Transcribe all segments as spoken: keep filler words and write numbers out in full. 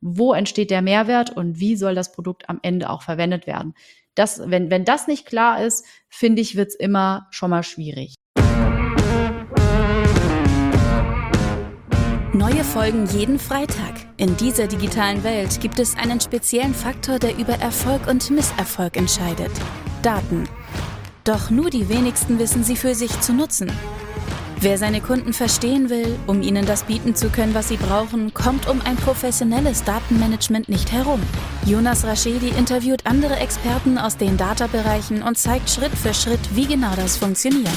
wo entsteht der Mehrwert und wie soll das Produkt am Ende auch verwendet werden. Das, wenn, wenn das nicht klar ist, finde ich, wird es immer schon mal schwierig. Neue Folgen jeden Freitag. In dieser digitalen Welt gibt es einen speziellen Faktor, der über Erfolg und Misserfolg entscheidet. Daten. Doch nur die wenigsten wissen sie für sich zu nutzen. Wer seine Kunden verstehen will, um ihnen das bieten zu können, was sie brauchen, kommt um ein professionelles Datenmanagement nicht herum. Jonas Raschedi interviewt andere Experten aus den Data-Bereichen und zeigt Schritt für Schritt, wie genau das funktioniert.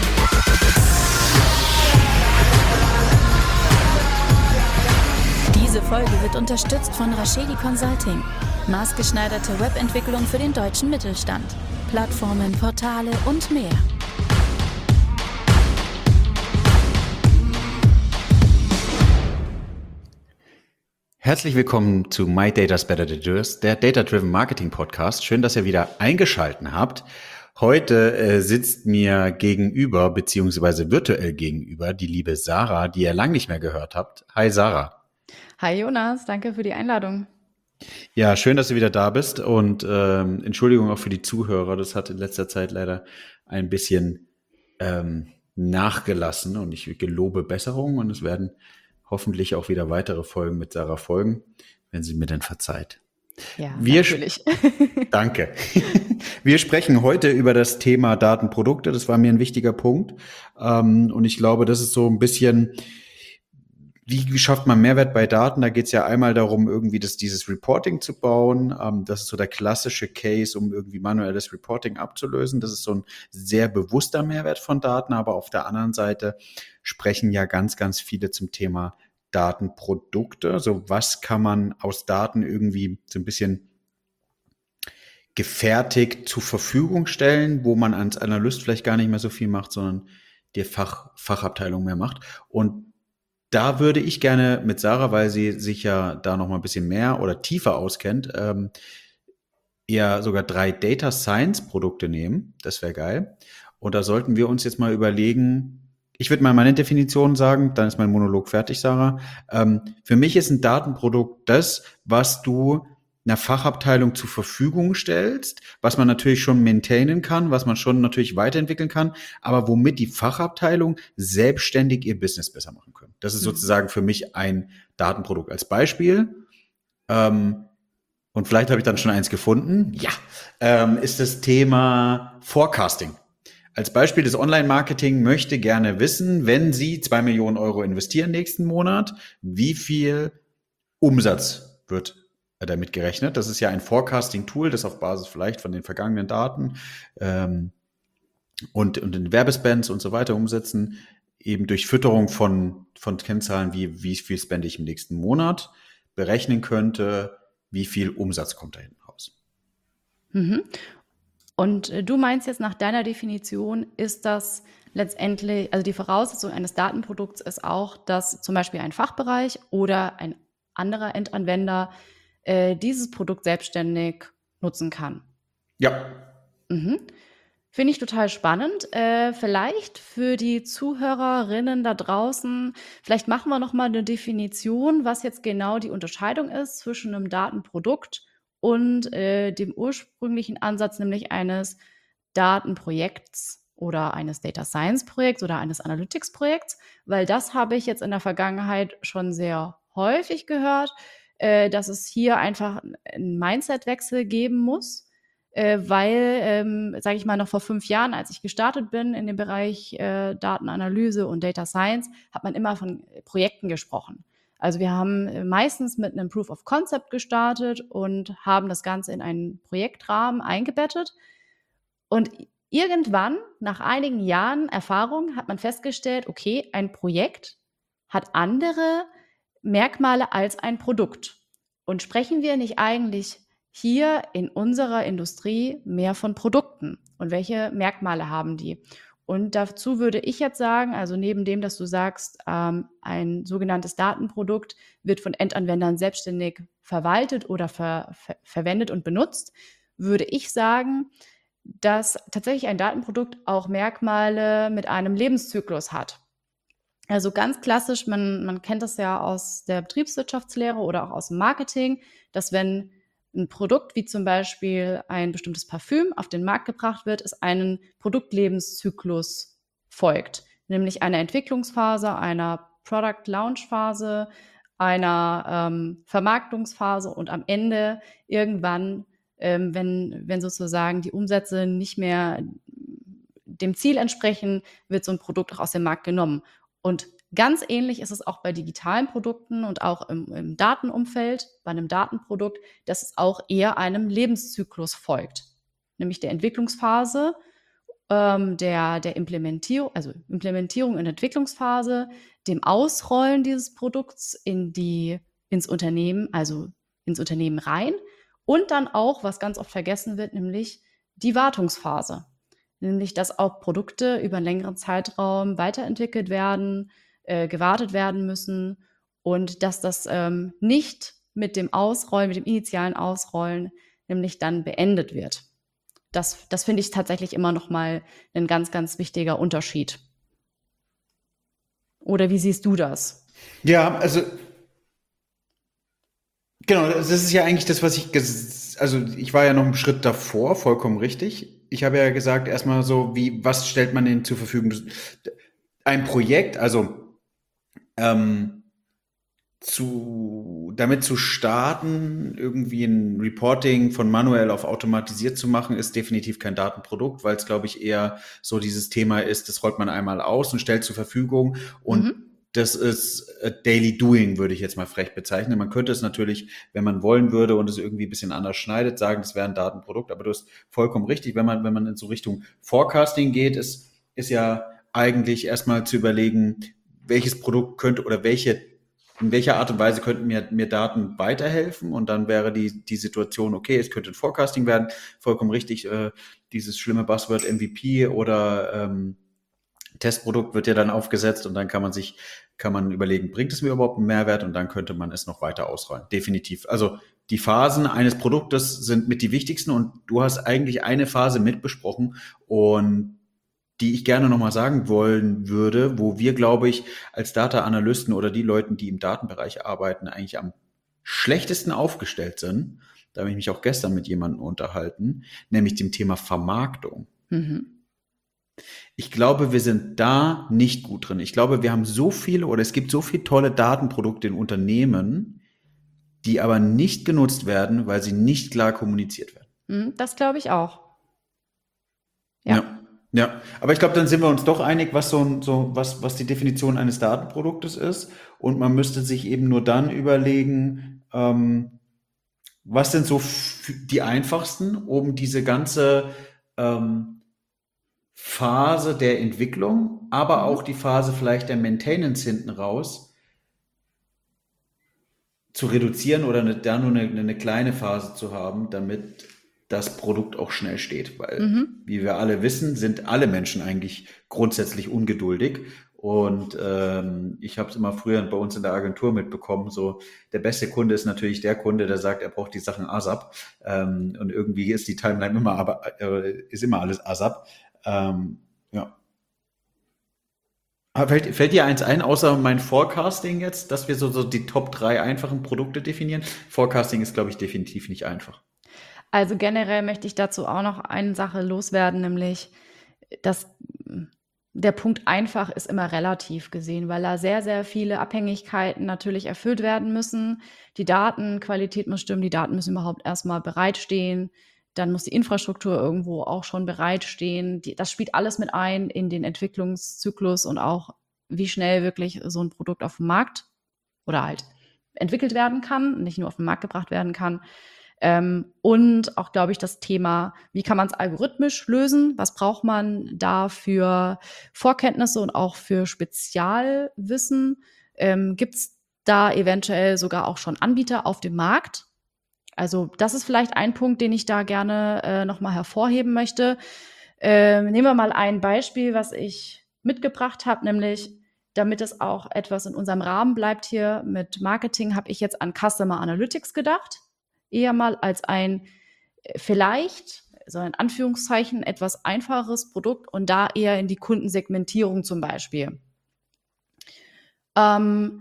Diese Folge wird unterstützt von Raschedi Consulting. Maßgeschneiderte Webentwicklung für den deutschen Mittelstand. Plattformen, Portale und mehr. Herzlich willkommen zu My Data's Better Than Yours, der Data-Driven Marketing Podcast. Schön, dass ihr wieder eingeschaltet habt. Heute äh, sitzt mir gegenüber, beziehungsweise virtuell gegenüber, die liebe Sarah, die ihr lang nicht mehr gehört habt. Hi Sarah. Hi Jonas, danke für die Einladung. Ja, schön, dass du wieder da bist und ähm, Entschuldigung auch für die Zuhörer. Das hat in letzter Zeit leider ein bisschen ähm, nachgelassen und ich gelobe Besserung und es werden hoffentlich auch wieder weitere Folgen mit Sarah folgen, wenn sie mir denn verzeiht. Ja, Wir natürlich. Sp- Danke. Wir sprechen heute über das Thema Datenprodukte. Das war mir ein wichtiger Punkt. Ähm, und ich glaube, das ist so ein bisschen, wie, wie schafft man Mehrwert bei Daten? Da geht es ja einmal darum, irgendwie das, dieses Reporting zu bauen. Ähm, das ist so der klassische Case, um irgendwie manuelles Reporting abzulösen. Das ist so ein sehr bewusster Mehrwert von Daten. Aber auf der anderen Seite sprechen ja ganz, ganz viele zum Thema Datenprodukte. Also was kann man aus Daten irgendwie so ein bisschen gefertigt zur Verfügung stellen, wo man als Analyst vielleicht gar nicht mehr so viel macht, sondern die Fach, Fachabteilung mehr macht. Und da würde ich gerne mit Sarah, weil sie sich ja da noch mal ein bisschen mehr oder tiefer auskennt, ähm, eher sogar drei Data Science Produkte nehmen. Das wäre geil. Und da sollten wir uns jetzt mal überlegen, ich würde mal meine Definition sagen, dann ist mein Monolog fertig, Sarah. Ähm, für mich ist ein Datenprodukt das, was du einer Fachabteilung zur Verfügung stellst, was man natürlich schon maintainen kann, was man schon natürlich weiterentwickeln kann, aber womit die Fachabteilung selbstständig ihr Business besser machen können. Das ist sozusagen für mich ein Datenprodukt als Beispiel. Ähm, und vielleicht habe ich dann schon eins gefunden. Ja, ähm, ist das Thema Forecasting. Als Beispiel, das Online-Marketing möchte gerne wissen, wenn Sie zwei Millionen Euro investieren nächsten Monat, wie viel Umsatz wird damit gerechnet? Das ist ja ein Forecasting-Tool, das auf Basis vielleicht von den vergangenen Daten ähm, und, und den Werbespends und so weiter umsetzen, eben durch Fütterung von, von Kennzahlen, wie, wie viel spende ich im nächsten Monat, berechnen könnte, wie viel Umsatz kommt da hinten raus. Mhm. Und äh, du meinst jetzt nach deiner Definition, ist das letztendlich, also die Voraussetzung eines Datenprodukts ist auch, dass zum Beispiel ein Fachbereich oder ein anderer Endanwender äh, dieses Produkt selbstständig nutzen kann. Ja. Mhm. Finde ich total spannend. Äh, vielleicht für die Zuhörerinnen da draußen, vielleicht machen wir noch mal eine Definition, was jetzt genau die Unterscheidung ist zwischen einem Datenprodukt und äh, dem ursprünglichen Ansatz, nämlich eines Datenprojekts oder eines Data Science Projekts oder eines Analytics Projekts, weil das habe ich jetzt in der Vergangenheit schon sehr häufig gehört, äh, dass es hier einfach einen Mindset-Wechsel geben muss, äh, weil, ähm, sage ich mal, noch vor fünf Jahren, als ich gestartet bin in dem Bereich äh, Datenanalyse und Data Science, hat man immer von Projekten gesprochen. Also wir haben meistens mit einem Proof of Concept gestartet und haben das Ganze in einen Projektrahmen eingebettet. Und irgendwann, nach einigen Jahren Erfahrung, hat man festgestellt, okay, ein Projekt hat andere Merkmale als ein Produkt. Und sprechen wir nicht eigentlich hier in unserer Industrie mehr von Produkten? Und welche Merkmale haben die? Und dazu würde ich jetzt sagen, also neben dem, dass du sagst, ähm, ein sogenanntes Datenprodukt wird von Endanwendern selbstständig verwaltet oder ver- ver- verwendet und benutzt, würde ich sagen, dass tatsächlich ein Datenprodukt auch Merkmale mit einem Lebenszyklus hat. Also ganz klassisch, man, man kennt das ja aus der Betriebswirtschaftslehre oder auch aus dem Marketing, dass wenn ein Produkt wie zum Beispiel ein bestimmtes Parfüm auf den Markt gebracht wird, es einen Produktlebenszyklus folgt, nämlich einer Entwicklungsphase, einer Product Launch Phase, einer ähm, Vermarktungsphase und am Ende irgendwann, ähm, wenn, wenn sozusagen die Umsätze nicht mehr dem Ziel entsprechen, wird so ein Produkt auch aus dem Markt genommen. Und ganz ähnlich ist es auch bei digitalen Produkten und auch im, im Datenumfeld, bei einem Datenprodukt, dass es auch eher einem Lebenszyklus folgt, nämlich der Entwicklungsphase, ähm, der, der Implementierung, also Implementierung in der Entwicklungsphase, dem Ausrollen dieses Produkts in die, ins Unternehmen, also ins Unternehmen rein und dann auch, was ganz oft vergessen wird, nämlich die Wartungsphase. Nämlich, dass auch Produkte über einen längeren Zeitraum weiterentwickelt werden, äh, gewartet werden müssen und dass das ähm, nicht mit dem Ausrollen, mit dem initialen Ausrollen, nämlich dann beendet wird. Das, das finde ich tatsächlich immer noch mal ein ganz, ganz wichtiger Unterschied. Oder wie siehst du das? Ja, also genau, das ist ja eigentlich das, was ich, ges- also ich war ja noch einen Schritt davor, vollkommen richtig. Ich habe ja gesagt, erstmal so, wie, was stellt man denn zur Verfügung? Ein Projekt, also ähm, zu, damit zu starten, irgendwie ein Reporting von manuell auf automatisiert zu machen, ist definitiv kein Datenprodukt, weil es, glaube ich, eher so dieses Thema ist, das rollt man einmal aus und stellt zur Verfügung und Mhm. das ist äh, Daily Doing, würde ich jetzt mal frech bezeichnen. Man könnte es natürlich, wenn man wollen würde und es irgendwie ein bisschen anders schneidet, sagen, das wäre ein Datenprodukt, aber du hast vollkommen richtig, wenn man, wenn man in so Richtung Forecasting geht, ist, ist ja eigentlich erstmal zu überlegen, welches Produkt könnte oder welche in welcher Art und Weise könnten mir, mir Daten weiterhelfen? Und dann wäre die, die Situation, okay, es könnte ein Forecasting werden, vollkommen richtig, äh, dieses schlimme Buzzword M V P oder ähm, Testprodukt wird ja dann aufgesetzt und dann kann man sich, kann man überlegen, bringt es mir überhaupt einen Mehrwert? Und dann könnte man es noch weiter ausrollen. Definitiv. Also die Phasen eines Produktes sind mit die wichtigsten und du hast eigentlich eine Phase mitbesprochen und die ich gerne nochmal sagen wollen würde, wo wir, glaube ich, als Data-Analysten oder die Leute, die im Datenbereich arbeiten, eigentlich am schlechtesten aufgestellt sind. Da habe ich mich auch gestern mit jemandem unterhalten, nämlich dem Thema Vermarktung. Mhm. Ich glaube, wir sind da nicht gut drin. Ich glaube, wir haben so viele oder es gibt so viele tolle Datenprodukte in Unternehmen, die aber nicht genutzt werden, weil sie nicht klar kommuniziert werden. Mhm, das glaube ich auch. Ja. Ja. Ja, aber ich glaube, dann sind wir uns doch einig, was so, ein- so was, was die Definition eines Datenproduktes ist. Und man müsste sich eben nur dann überlegen, ähm, was sind so f- die einfachsten, um diese ganze ähm, Phase der Entwicklung, aber Mhm. auch die Phase vielleicht der Maintenance hinten raus zu reduzieren oder eine, da nur eine, eine kleine Phase zu haben, damit das Produkt auch schnell steht. Weil, Mhm. wie wir alle wissen, sind alle Menschen eigentlich grundsätzlich ungeduldig. Und ähm, ich habe es immer früher bei uns in der Agentur mitbekommen, so der beste Kunde ist natürlich der Kunde, der sagt, er braucht die Sachen ASAP. Ähm, und irgendwie ist die Timeline immer, aber äh, ist immer alles ASAP. Ähm, ja. Aber Fällt, fällt dir eins ein, außer mein Forecasting jetzt, dass wir so, so die Top drei einfachen Produkte definieren? Forecasting ist, glaube ich, definitiv nicht einfach. Also generell möchte ich dazu auch noch eine Sache loswerden, nämlich, dass mm, der Punkt einfach ist immer relativ gesehen, weil da sehr, sehr viele Abhängigkeiten natürlich erfüllt werden müssen. Die Datenqualität muss stimmen, die Daten müssen überhaupt erstmal bereitstehen. Dann muss die Infrastruktur irgendwo auch schon bereitstehen. Die, das spielt alles mit ein in den Entwicklungszyklus und auch, wie schnell wirklich so ein Produkt auf dem Markt oder halt entwickelt werden kann, nicht nur auf den Markt gebracht werden kann. Ähm, und auch, glaube ich, das Thema, wie kann man es algorithmisch lösen? Was braucht man da für Vorkenntnisse und auch für Spezialwissen? Ähm, Gibt es da eventuell sogar auch schon Anbieter auf dem Markt? Also das ist vielleicht ein Punkt, den ich da gerne äh, nochmal hervorheben möchte. Ähm, nehmen wir mal ein Beispiel, was ich mitgebracht habe, nämlich damit es auch etwas in unserem Rahmen bleibt hier mit Marketing, habe ich jetzt an Customer Analytics gedacht. Eher mal als ein äh, vielleicht, so in Anführungszeichen, etwas einfacheres Produkt und da eher in die Kundensegmentierung zum Beispiel. Ähm,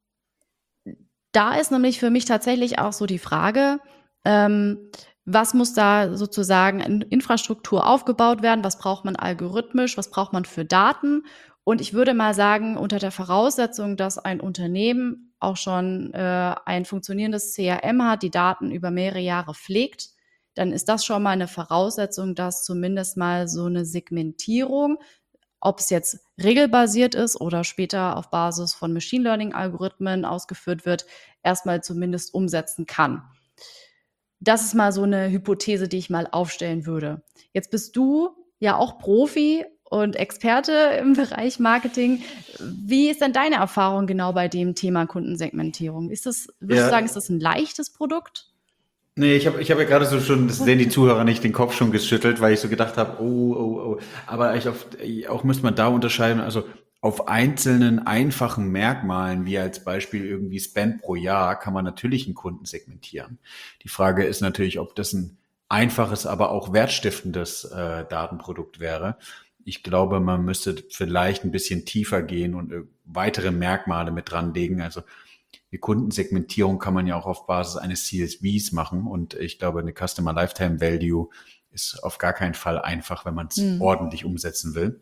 da ist nämlich für mich tatsächlich auch so die Frage, ähm, was muss da sozusagen in Infrastruktur aufgebaut werden? Was braucht man algorithmisch? Was braucht man für Daten? Und ich würde mal sagen, unter der Voraussetzung, dass ein Unternehmen auch schon äh, ein funktionierendes C R M hat, die Daten über mehrere Jahre pflegt, dann ist das schon mal eine Voraussetzung, dass zumindest mal so eine Segmentierung, ob es jetzt regelbasiert ist oder später auf Basis von Machine Learning-Algorithmen ausgeführt wird, erstmal zumindest umsetzen kann. Das ist mal so eine Hypothese, die ich mal aufstellen würde. Jetzt bist du ja auch Profi und Experte im Bereich Marketing. Wie ist denn deine Erfahrung genau bei dem Thema Kundensegmentierung? Ist das, würdest Ja. du sagen, ist das ein leichtes Produkt? Nee, ich habe ich hab ja gerade so schon, das sehen die Zuhörer nicht, den Kopf schon geschüttelt, weil ich so gedacht habe, oh, oh, oh. Aber ich auf, auch müsste man da unterscheiden, also auf einzelnen einfachen Merkmalen, wie als Beispiel irgendwie Spend pro Jahr, kann man natürlich einen Kunden segmentieren. Die Frage ist natürlich, ob das ein einfaches, aber auch wertstiftendes äh, Datenprodukt wäre. Ich glaube, man müsste vielleicht ein bisschen tiefer gehen und äh, weitere Merkmale mit dranlegen. Also die Kundensegmentierung kann man ja auch auf Basis eines C S Vs machen. Und ich glaube, eine Customer Lifetime Value ist auf gar keinen Fall einfach, wenn man es Hm. ordentlich umsetzen will.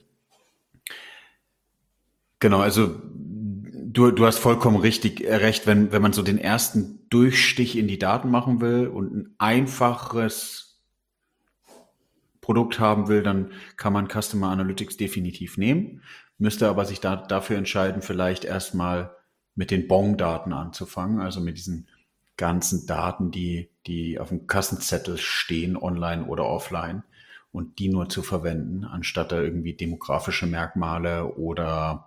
Genau, also du, du hast vollkommen richtig äh, recht, wenn, wenn man so den ersten Durchstich in die Daten machen will und ein einfaches Produkt haben will, dann kann man Customer Analytics definitiv nehmen, müsste aber sich da, dafür entscheiden, vielleicht erstmal mit den B O N-Daten anzufangen, also mit diesen ganzen Daten, die, die auf dem Kassenzettel stehen, online oder offline, und die nur zu verwenden, anstatt da irgendwie demografische Merkmale oder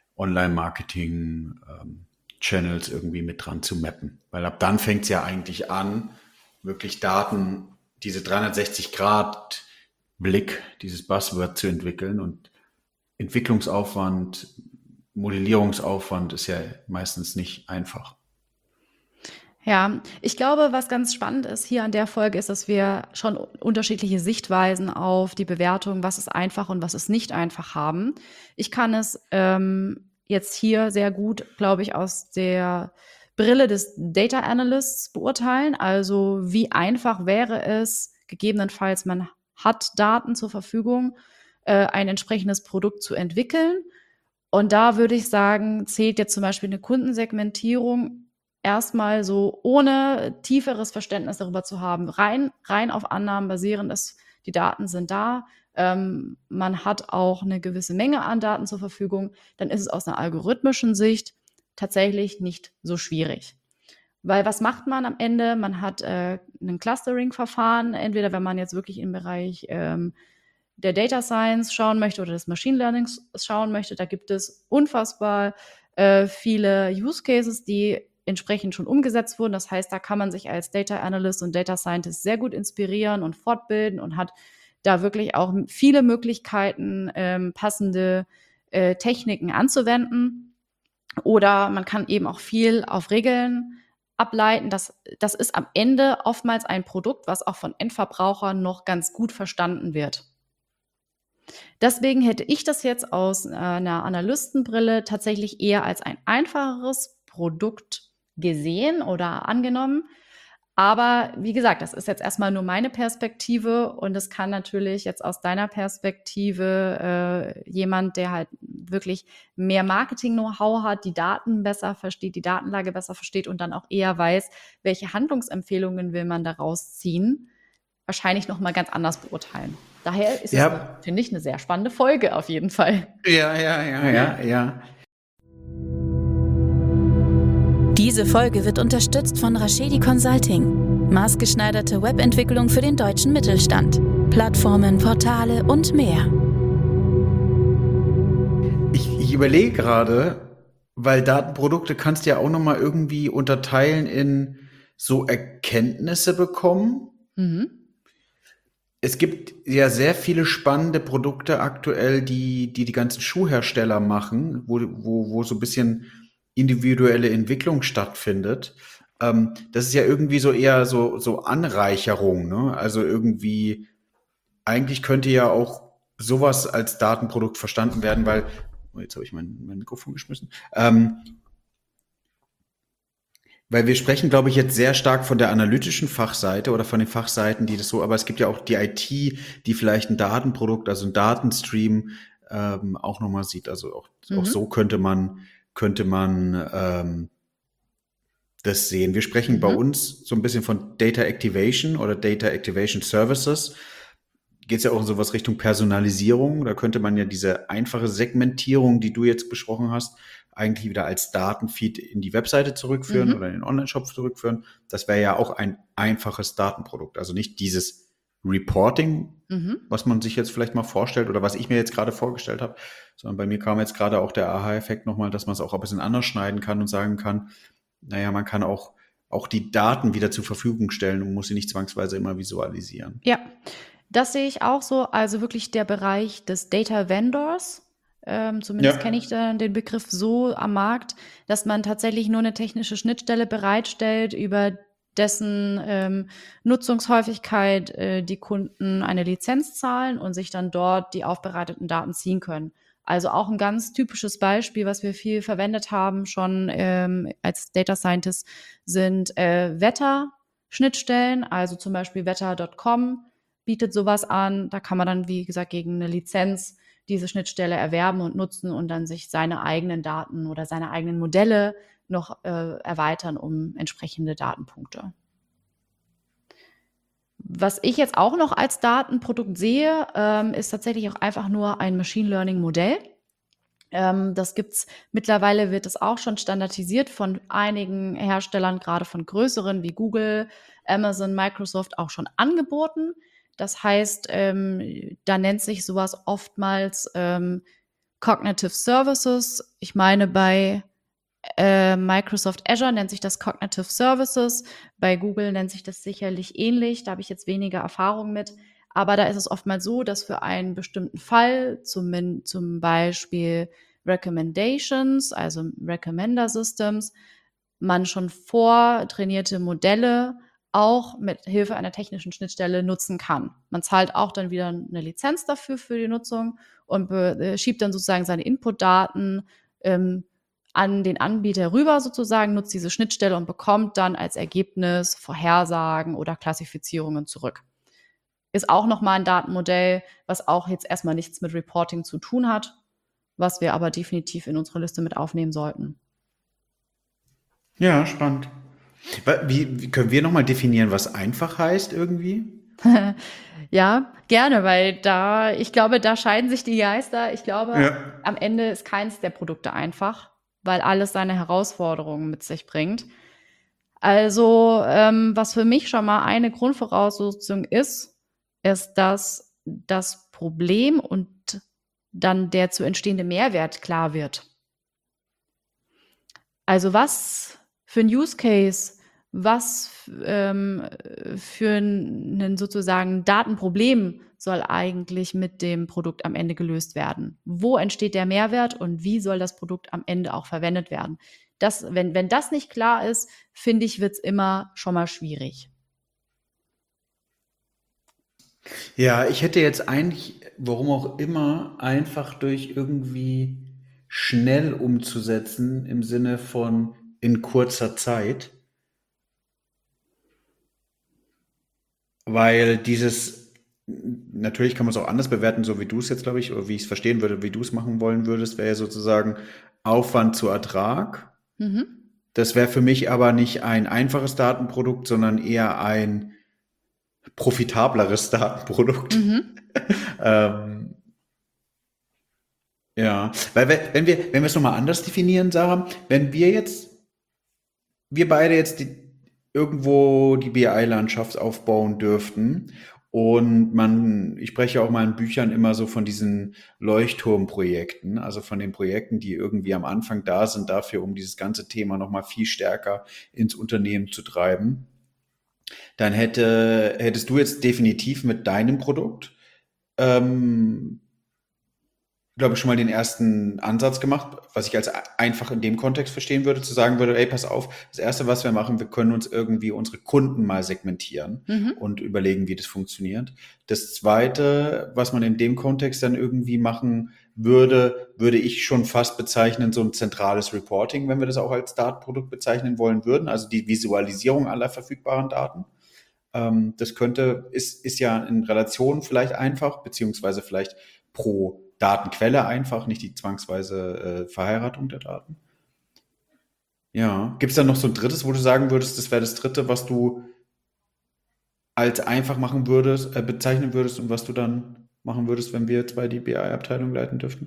Online-Marketing-Channels ähm, irgendwie mit dran zu mappen. Weil ab dann fängt es ja eigentlich an, wirklich Daten, diese dreihundertsechzig Grad Blick, dieses Buzzword zu entwickeln, und Entwicklungsaufwand, Modellierungsaufwand ist ja meistens nicht einfach. Ja, ich glaube, was ganz spannend ist hier an der Folge, ist, dass wir schon unterschiedliche Sichtweisen auf die Bewertung, was ist einfach und was ist nicht einfach, haben. Ich kann es ähm, jetzt hier sehr gut, glaube ich, aus der Brille des Data Analysts beurteilen. Also wie einfach wäre es, gegebenenfalls man hat Daten zur Verfügung, äh, ein entsprechendes Produkt zu entwickeln. Und da würde ich sagen, zählt jetzt zum Beispiel eine Kundensegmentierung erstmal so ohne tieferes Verständnis darüber zu haben, rein, rein auf Annahmen basierend, dass die Daten sind da, ähm, man hat auch eine gewisse Menge an Daten zur Verfügung, dann ist es aus einer algorithmischen Sicht tatsächlich nicht so schwierig. Weil was macht man am Ende? Man hat äh, ein Clustering-Verfahren, entweder wenn man jetzt wirklich im Bereich ähm, der Data Science schauen möchte oder des Machine Learnings schauen möchte, da gibt es unfassbar äh, viele Use Cases, die entsprechend schon umgesetzt wurden. Das heißt, da kann man sich als Data Analyst und Data Scientist sehr gut inspirieren und fortbilden und hat da wirklich auch viele Möglichkeiten, ähm, passende äh, Techniken anzuwenden. Oder man kann eben auch viel auf Regeln ableiten. Das, das ist am Ende oftmals ein Produkt, was auch von Endverbrauchern noch ganz gut verstanden wird. Deswegen hätte ich das jetzt aus einer Analystenbrille tatsächlich eher als ein einfacheres Produkt gesehen oder angenommen. Aber wie gesagt, das ist jetzt erstmal nur meine Perspektive, und es kann natürlich jetzt aus deiner Perspektive äh, jemand, der halt wirklich mehr Marketing-Know-how hat, die Daten besser versteht, die Datenlage besser versteht und dann auch eher weiß, welche Handlungsempfehlungen will man daraus ziehen, wahrscheinlich nochmal ganz anders beurteilen. Daher ist Ja. es, finde ich, eine sehr spannende Folge auf jeden Fall. Ja, ja, ja, ja, ja. Diese Folge wird unterstützt von Rashedi Consulting. Maßgeschneiderte Webentwicklung für den deutschen Mittelstand. Plattformen, Portale und mehr. Ich, ich überlege gerade, weil Datenprodukte kannst du ja auch nochmal irgendwie unterteilen in so Erkenntnisse bekommen. Mhm. Es gibt ja sehr viele spannende Produkte aktuell, die die, die ganzen Schuhhersteller machen, wo, wo, wo so ein bisschen individuelle Entwicklung stattfindet. Ähm, das ist ja irgendwie so eher so, so Anreicherung, ne? Also irgendwie, eigentlich könnte ja auch sowas als Datenprodukt verstanden werden, weil oh, jetzt habe ich mein, mein Mikrofon geschmissen. Ähm, weil wir sprechen, glaube ich, jetzt sehr stark von der analytischen Fachseite oder von den Fachseiten, die das so, aber es gibt ja auch die I T, die vielleicht ein Datenprodukt, also ein Datenstream ähm, auch nochmal sieht. Also auch, auch Mhm. so könnte man, könnte man ähm, das sehen. Wir sprechen bei Mhm. uns so ein bisschen von Data Activation oder Data Activation Services. Geht es ja auch in sowas Richtung Personalisierung. Da könnte man ja diese einfache Segmentierung, die du jetzt besprochen hast, eigentlich wieder als Datenfeed in die Webseite zurückführen oder Mhm. in den Online-Shop zurückführen. Das wäre ja auch ein einfaches Datenprodukt. Also nicht dieses Reporting, Mhm. was man sich jetzt vielleicht mal vorstellt oder was ich mir jetzt gerade vorgestellt habe, sondern bei mir kam jetzt gerade auch der Aha-Effekt nochmal, dass man es auch ein bisschen anders schneiden kann und sagen kann, naja, man kann auch, auch die Daten wieder zur Verfügung stellen und muss sie nicht zwangsweise immer visualisieren. Ja, das sehe ich auch so. Also wirklich der Bereich des Data Vendors. Ähm, Ja. zumindest kenne ich da den Begriff so am Markt, dass man tatsächlich nur eine technische Schnittstelle bereitstellt, über dessen ähm, Nutzungshäufigkeit äh, die Kunden eine Lizenz zahlen und sich dann dort die aufbereiteten Daten ziehen können. Also auch ein ganz typisches Beispiel, was wir viel verwendet haben, schon ähm, als Data Scientist, sind äh, Wetterschnittstellen, also zum Beispiel wetter Punkt com bietet sowas an. Da kann man dann, wie gesagt, gegen eine Lizenz diese Schnittstelle erwerben und nutzen und dann sich seine eigenen Daten oder seine eigenen Modelle noch äh, erweitern um entsprechende Datenpunkte. Was ich jetzt auch noch als Datenprodukt sehe, ähm, ist tatsächlich auch einfach nur ein Machine Learning Modell. Ähm, das gibt's mittlerweile, wird es auch schon standardisiert von einigen Herstellern, gerade von größeren wie Google, Amazon, Microsoft auch schon angeboten. Das heißt, ähm, da nennt sich sowas oftmals ähm, Cognitive Services. Ich meine, bei äh, Microsoft Azure nennt sich das Cognitive Services. Bei Google nennt sich das sicherlich ähnlich. Da habe ich jetzt weniger Erfahrung mit. Aber da ist es oftmals so, dass für einen bestimmten Fall, zum, zum Beispiel Recommendations, also Recommender Systems, man schon vortrainierte Modelle auch mit Hilfe einer technischen Schnittstelle nutzen kann. Man zahlt auch dann wieder eine Lizenz dafür für die Nutzung und äh, schiebt dann sozusagen seine Inputdaten ähm, an den Anbieter rüber sozusagen, nutzt diese Schnittstelle und bekommt dann als Ergebnis Vorhersagen oder Klassifizierungen zurück. Ist auch nochmal ein Datenmodell, was auch jetzt erstmal nichts mit Reporting zu tun hat, was wir aber definitiv in unsere Liste mit aufnehmen sollten. Ja, spannend. Wie, wie können wir nochmal definieren, was einfach heißt irgendwie? Ja, gerne, weil da, ich glaube, da scheiden sich die Geister. Ich glaube, Ja. am Ende ist keins der Produkte einfach, weil alles seine Herausforderungen mit sich bringt. Also, ähm, was für mich schon mal eine Grundvoraussetzung ist, ist, dass das Problem und dann der zu entstehende Mehrwert klar wird. Also was für ein Use Case, was ähm, für ein sozusagen Datenproblem soll eigentlich mit dem Produkt am Ende gelöst werden? Wo entsteht der Mehrwert und wie soll das Produkt am Ende auch verwendet werden? Das, wenn, wenn das nicht klar ist, finde ich, wird es immer schon mal schwierig. Ja, ich hätte jetzt eigentlich, warum auch immer, einfach durch irgendwie schnell umzusetzen im Sinne von in kurzer Zeit, weil dieses, natürlich kann man es auch anders bewerten, so wie du es jetzt, glaube ich, oder wie ich es verstehen würde, wie du es machen wollen würdest, wäre ja sozusagen Aufwand zu Ertrag. Mhm. Das wäre für mich aber nicht ein einfaches Datenprodukt, sondern eher ein profitableres Datenprodukt. Mhm. ähm, ja, weil we- wenn wir, wenn wir es nochmal anders definieren, Sarah, wenn wir jetzt, wir beide jetzt die, irgendwo die B I-Landschaft aufbauen dürften und man, ich spreche auch mal in Büchern immer so von diesen Leuchtturmprojekten, also von den Projekten, die irgendwie am Anfang da sind, dafür, um dieses ganze Thema nochmal viel stärker ins Unternehmen zu treiben, dann hätte, hättest du jetzt definitiv mit deinem Produkt ähm, glaube ich, schon mal den ersten Ansatz gemacht, was ich als einfach in dem Kontext verstehen würde, zu sagen würde, ey, pass auf, das Erste, was wir machen, wir können uns irgendwie unsere Kunden mal segmentieren Mhm. und überlegen, wie das funktioniert. Das Zweite, was man in dem Kontext dann irgendwie machen würde, würde ich schon fast bezeichnen, so ein zentrales Reporting, wenn wir das auch als Datenprodukt bezeichnen wollen würden, also die Visualisierung aller verfügbaren Daten. Ähm, das könnte, ist, ist ja in Relation vielleicht einfach, beziehungsweise vielleicht pro Datenquelle einfach, nicht die zwangsweise äh, Verheiratung der Daten. Ja. Gibt es dann noch so ein drittes, wo du sagen würdest, das wäre das dritte, was du als einfach machen würdest, äh, bezeichnen würdest und was du dann machen würdest, wenn wir zwei die B I-Abteilung leiten dürften?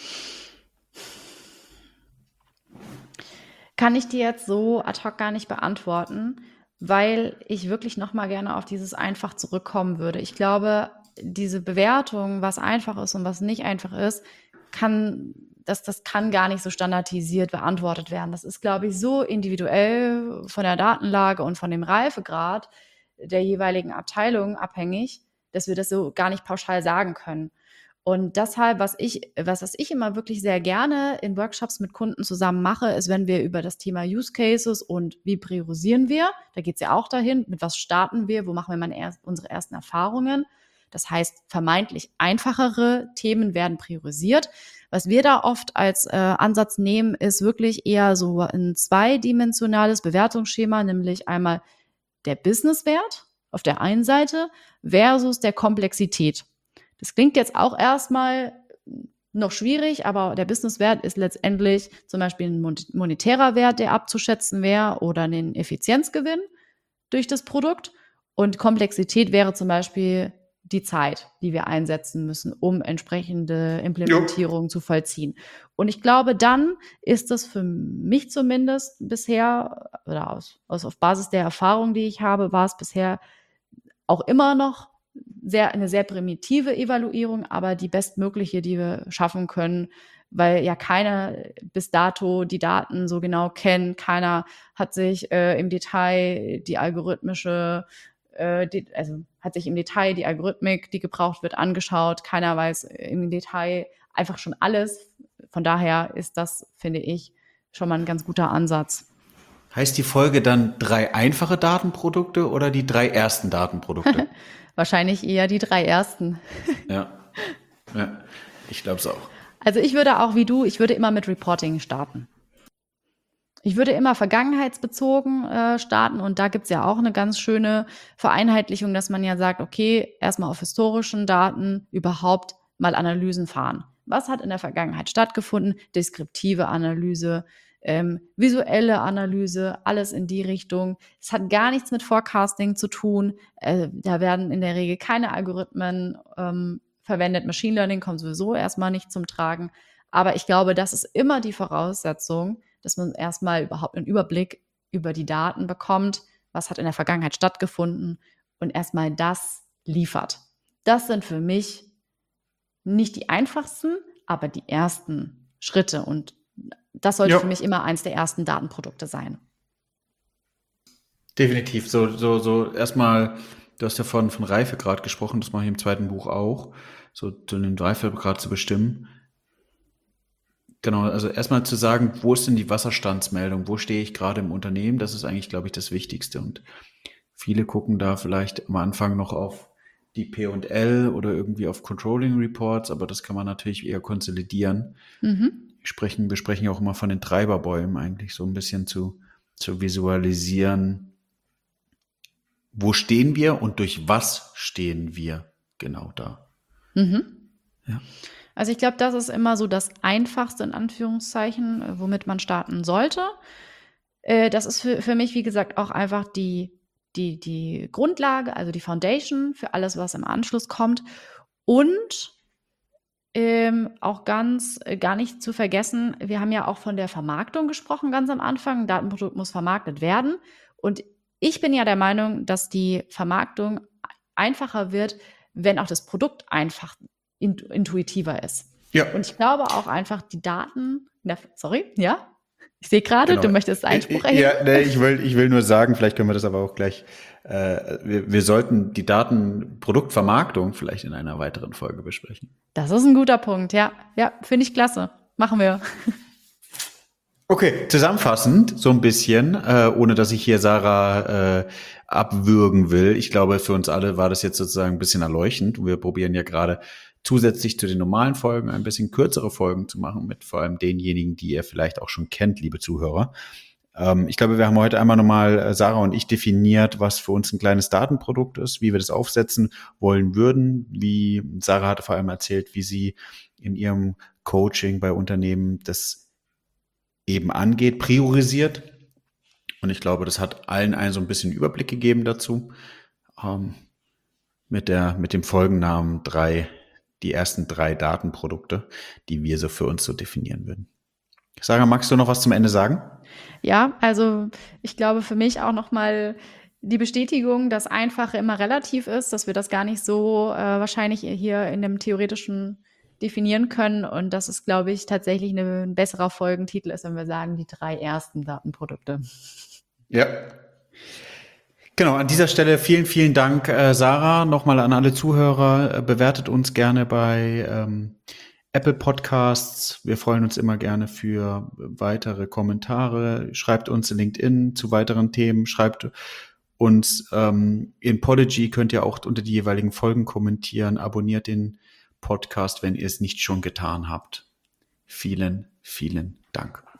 Kann ich dir jetzt so ad hoc gar nicht beantworten, weil ich wirklich noch mal gerne auf dieses einfach zurückkommen würde. Ich glaube, diese Bewertung, was einfach ist und was nicht einfach ist, kann das, das kann gar nicht so standardisiert beantwortet werden. Das ist, glaube ich, so individuell von der Datenlage und von dem Reifegrad der jeweiligen Abteilung abhängig, dass wir das so gar nicht pauschal sagen können. Und deshalb, was ich, was, was ich immer wirklich sehr gerne in Workshops mit Kunden zusammen mache, ist, wenn wir über das Thema Use Cases und wie priorisieren wir, da geht es ja auch dahin, mit was starten wir, wo machen wir mal erst, unsere ersten Erfahrungen. Das heißt, vermeintlich einfachere Themen werden priorisiert. Was wir da oft als äh, Ansatz nehmen, ist wirklich eher so ein zweidimensionales Bewertungsschema, nämlich einmal der Businesswert auf der einen Seite versus der Komplexität. Das klingt jetzt auch erstmal noch schwierig, aber der Businesswert ist letztendlich zum Beispiel ein monetärer Wert, der abzuschätzen wäre, oder ein Effizienzgewinn durch das Produkt. Und Komplexität wäre zum Beispiel die Zeit, die wir einsetzen müssen, um entsprechende Implementierungen zu vollziehen. Und ich glaube, dann ist das für mich zumindest bisher, oder aus, aus auf Basis der Erfahrung, die ich habe, war es bisher auch immer noch sehr, eine sehr primitive Evaluierung, aber die bestmögliche, die wir schaffen können, weil ja keiner bis dato die Daten so genau kennt. Keiner hat sich äh, im Detail die algorithmische, äh, die, also hat sich im Detail die Algorithmik, die gebraucht wird, angeschaut. Keiner weiß im Detail einfach schon alles. Von daher ist das, finde ich, schon mal ein ganz guter Ansatz. Heißt die Folge dann drei einfache Datenprodukte oder die drei ersten Datenprodukte? Wahrscheinlich eher die drei ersten. Ja, ja, ich glaube es auch. Also ich würde auch wie du, ich würde immer mit Reporting starten. Ich würde immer vergangenheitsbezogen äh, starten und da gibt's ja auch eine ganz schöne Vereinheitlichung, dass man ja sagt, okay, erstmal auf historischen Daten überhaupt mal Analysen fahren. Was hat in der Vergangenheit stattgefunden? Deskriptive Analyse, ähm, visuelle Analyse, alles in die Richtung. Es hat gar nichts mit Forecasting zu tun. Äh, da werden in der Regel keine Algorithmen ähm, verwendet. Machine Learning kommt sowieso erstmal nicht zum Tragen. Aber ich glaube, das ist immer die Voraussetzung, dass man erstmal überhaupt einen Überblick über die Daten bekommt, was hat in der Vergangenheit stattgefunden und erstmal das liefert. Das sind für mich nicht die einfachsten, aber die ersten Schritte und das sollte Ja. für mich immer eins der ersten Datenprodukte sein. Definitiv. So, so, so erstmal, du hast ja von, von Reifegrad gesprochen, das mache ich im zweiten Buch auch, so den Reifegrad zu bestimmen. Genau, also erstmal zu sagen, wo ist denn die Wasserstandsmeldung, wo stehe ich gerade im Unternehmen, das ist eigentlich, glaube ich, das Wichtigste. Und viele gucken da vielleicht am Anfang noch auf die P und L oder irgendwie auf Controlling Reports, aber das kann man natürlich eher konsolidieren. Mhm. Wir sprechen, wir sprechen ja auch immer von den Treiberbäumen eigentlich so ein bisschen zu, zu visualisieren. Wo stehen wir und durch was stehen wir genau da? Mhm. Ja. Also ich glaube, das ist immer so das Einfachste in Anführungszeichen, äh, womit man starten sollte. Äh, das ist für, für mich, wie gesagt, auch einfach die, die, die Grundlage, also die Foundation für alles, was im Anschluss kommt. Und ähm, auch ganz, äh, gar nicht zu vergessen, wir haben ja auch von der Vermarktung gesprochen ganz am Anfang. Ein Datenprodukt muss vermarktet werden. Und ich bin ja der Meinung, dass die Vermarktung einfacher wird, wenn auch das Produkt einfach intuitiver ist. Ja. Und ich glaube auch einfach, die Daten, na, sorry, ja? Ich sehe gerade, Genau. du möchtest Einspruch erheben. Ja, nee, ich will, ich will nur sagen, vielleicht können wir das aber auch gleich, äh, wir, wir sollten die Datenproduktvermarktung vielleicht in einer weiteren Folge besprechen. Das ist ein guter Punkt, ja. Ja, finde ich klasse. Machen wir. Okay, zusammenfassend so ein bisschen, äh, ohne dass ich hier Sarah äh, abwürgen will. Ich glaube, für uns alle war das jetzt sozusagen ein bisschen erleuchtend. Wir probieren ja gerade zusätzlich zu den normalen Folgen ein bisschen kürzere Folgen zu machen, mit vor allem denjenigen, die ihr vielleicht auch schon kennt, liebe Zuhörer. Ähm, ich glaube, wir haben heute einmal nochmal, äh, Sarah und ich, definiert, was für uns ein kleines Datenprodukt ist, wie wir das aufsetzen wollen würden. Wie Sarah hatte vor allem erzählt, wie sie in ihrem Coaching bei Unternehmen das eben angeht, priorisiert. Und ich glaube, das hat allen einen so ein bisschen Überblick gegeben dazu. Ähm, mit der, mit dem Folgennamen drei, die ersten drei Datenprodukte, die wir so für uns so definieren würden. Sarah, magst du noch was zum Ende sagen? Ja, also ich glaube für mich auch nochmal die Bestätigung, dass Einfache immer relativ ist, dass wir das gar nicht so äh, wahrscheinlich hier in dem theoretischen definieren können und dass es, glaube ich, tatsächlich eine, ein besserer Folgentitel ist, wenn wir sagen, die drei ersten Datenprodukte. Ja. Genau, an dieser Stelle vielen, vielen Dank, äh, Sarah. Nochmal an alle Zuhörer, äh, bewertet uns gerne bei ähm, Apple Podcasts. Wir freuen uns immer gerne für weitere Kommentare. Schreibt uns in LinkedIn zu weiteren Themen. Schreibt uns ähm, in Podigy, könnt ihr auch unter die jeweiligen Folgen kommentieren. Abonniert den Podcast, wenn ihr es nicht schon getan habt. Vielen, vielen Dank.